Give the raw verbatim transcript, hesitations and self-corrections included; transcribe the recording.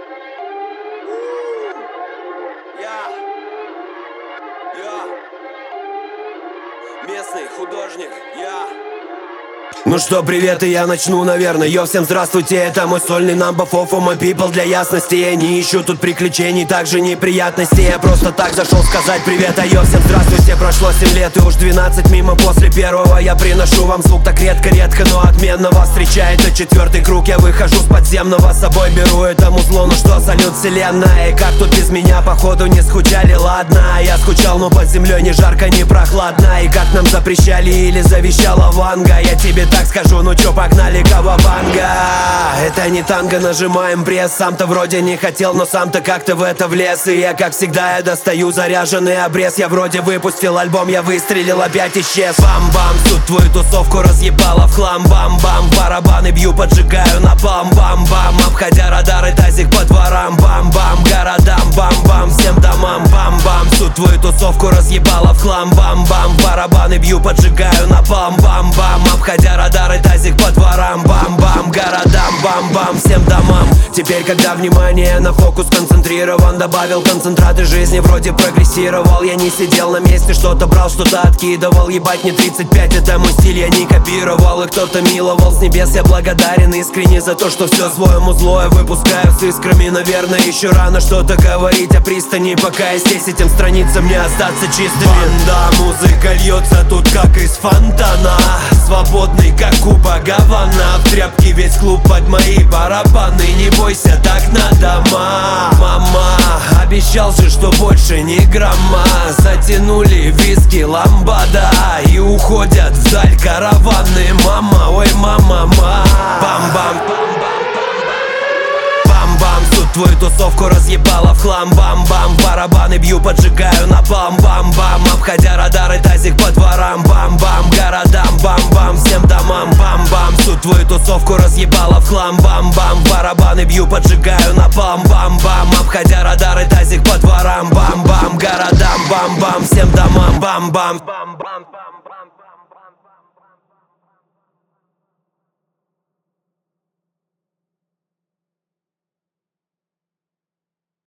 Я, я, местный художник, я. Ну что, привет, и я начну, наверное. Йо, всем здравствуйте, это мой сольный number four for my people. Для ясности я не ищу тут приключений, также неприятностей. Я просто так зашел сказать привет, а йо, всем здравствуйте. Прошло семь лет и уж двенадцать мимо после первого. Я приношу вам звук так редко-редко, но отменно вас встречает на четвертый круг. Я выхожу с подземного, с собой беру это музло. Ну что, салют вселенная, и как тут без меня, походу не скучали, ладно. Я скучал, но под землей ни жарко, ни прохладно. И как нам запрещали или завещала Ванга, я тебе так скажу, ну чё, погнали, кавабанга. Это не танго, нажимаем пресс. Сам-то вроде не хотел, но сам-то как-то в это влез. И я, как всегда, я достаю заряженный обрез. Я вроде выпустил альбом, я выстрелил, опять исчез. Бам-бам, тут твою тусовку разъебала в хлам. Бам-бам, барабаны бью, поджигаю на пам. Бам-бам, обходя радары, тазик по дворам. Бам-бам, городам, бам-бам, всем домам. Бам-бам, тут твою тусовку разъебала в хлам. Бам-бам, барабаны бью, поджигаю на пам. Бам-бам, обходя радары, тазик по дворам. Бам-бам, городам, бам-бам, всем домам. Теперь, когда внимание на фокус концентрирован, добавил концентраты жизни, вроде прогрессировал. Я не сидел на месте, что-то брал, что-то откидывал. Ебать, не тридцать пять, это мой стиль, я не копировал. И кто-то миловал с небес, я благодарен искренне за то, что все своему злое выпускаю с искрами. Наверное, еще рано что-то говорить о пристани, пока я здесь этим страницам не остаться чистыми. Банда, музыка льется тут как из фонтана, свободный как куба гавана. В тряпке весь клуб под мои барабаны. Не бойся, так надо, ма. Мама, обещал же, что больше ни грамма. Затянули виски ламбада и уходят вдаль караваны. Мама, ой, мама, ма. Бам-бам, бам-бам, тут твою тусовку разъебала в хлам. Бам-бам, барабаны бью, поджигаю на пам. Бам-бам, обходя радары, тазик по дворам. Бам-бам, городам, бам-бам, всем домам. Бам-бам, тут твою тусовку разъебала в хлам. Бам-бам, барабаны бью, поджигаю на пам. Бам-бам, обходя радары, тазик по дворам. Бам-бам, городам, бам-бам, всем домам. Бам-бам.